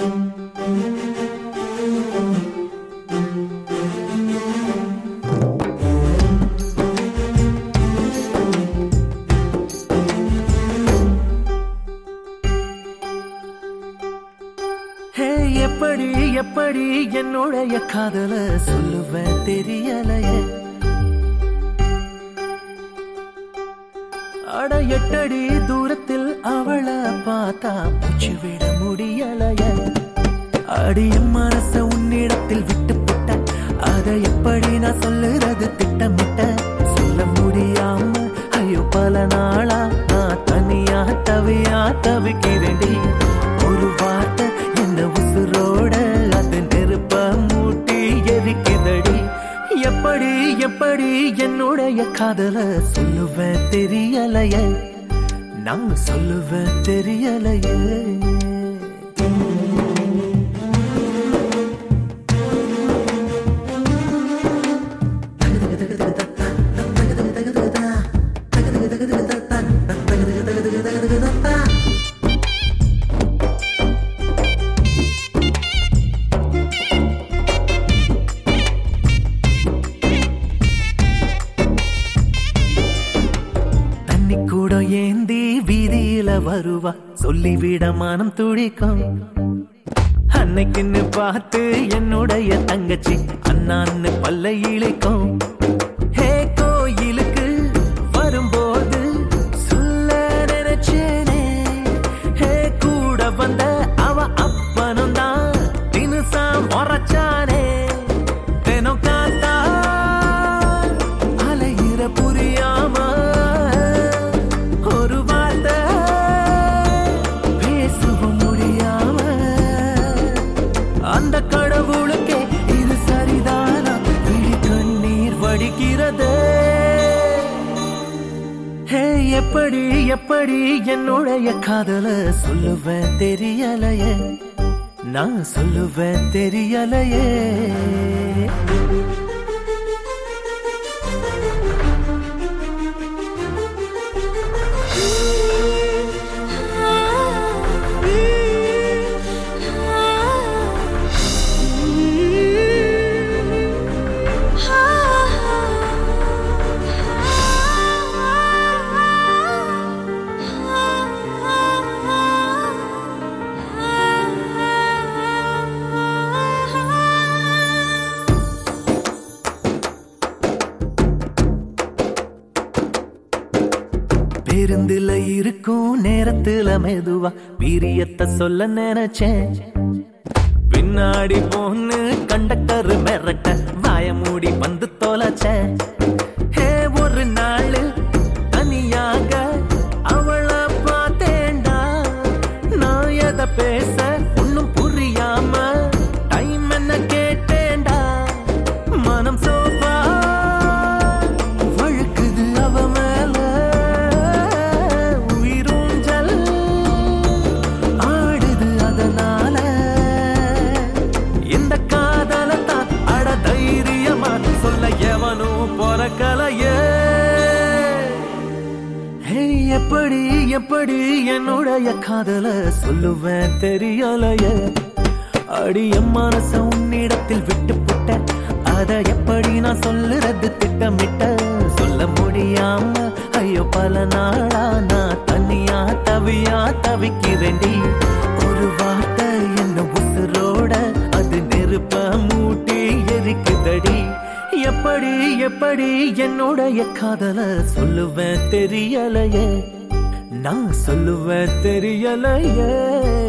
எப்படி எப்படி என்னுடைய காதல சொல்லுவேன் தெரியலையே. அட 8 அடி தூரத்தில் அவளை பார்த்தா மூச்சு விட முடியலையே. அடியும் மனச உன்னிடத்தில் விட்டு போட்ட, அதை எப்படி நான் சொல்லுறது திட்டமிட்ட. சொல்ல முடியாம ஐயோ பல நாளா நான் தனியா தவியா தவிக்கிறேன்டி. ஒரு வார்த்தை என்ன உசுரோட அது நெருப்ப மூட்டி எரிக்குதடி. எப்படி எப்படி என்னுடைய காதல சொல்லுவேன் தெரியலையே, நான் சொல்லுவேன் தெரியலையே. கூட ஏந்தி வீதியில வருவா, சொல்லிவிட மனம் துடிக்கும். அன்னைக்குன்னு பார்த்து என்னுடைய தங்கச்சி அண்ணான்னு பல்ல இழிக்கும். ஹே கோயிலுக்கு வரும்போது சொல்ல நினைச்சேனே, ஹே கூட வந்த அவ அப்பனும் தான் தினுசா முறைச்சானே. தினம் காத்தா அலையிற புரியாம அந்த கடவுளுக்கே இது சரிதானா விழி கண்ணீர் வடிக்கிறதே. ஹே எப்படி எப்படி என்னுடைய காதல சொல்லுவேன் தெரியலையே, நான் சொல்லுவேன் தெரியலையே. பேருந்துல இருக்கும் நேரத்துல மெதுவா வீரியத்தை சொல்ல நினைச்சேன். பின்னாடி போன்னு கண்டக்டர் மிரட்ட வாய மூடி வந்து தொலைச்சேன். ஹே ஒரு நாள் தனியாக அவளை பார்த்தேன்டா, நான் எதை பேச ஒன்னும் புரியாம டைம் என்ன கேட்டேன்டா. மனம் சோபா வழுக்குது அவ மேல, எப்படி எப்படி என்னுடைய காதல சொல்லுவேன் தெரியலையே. அடிய மனச உன்னிடத்தில் விட்டு போட்ட, அதை எப்படி நான் சொல்லுறது திட்டமிட்ட. சொல்ல முடியாம ஐயோ பல நாளா நான் தனியா தவியா தவிக்கிறேன்டி. ஒரு வார்த்தை என்ன உசுரோட அது நெருப்ப மூட்டி எரிக்குதடி. எப்படி எப்படி என்னுடைய காதல சொல்லுவேன் தெரியலையே, நான் சொல்லுவேன் தெரியலையே.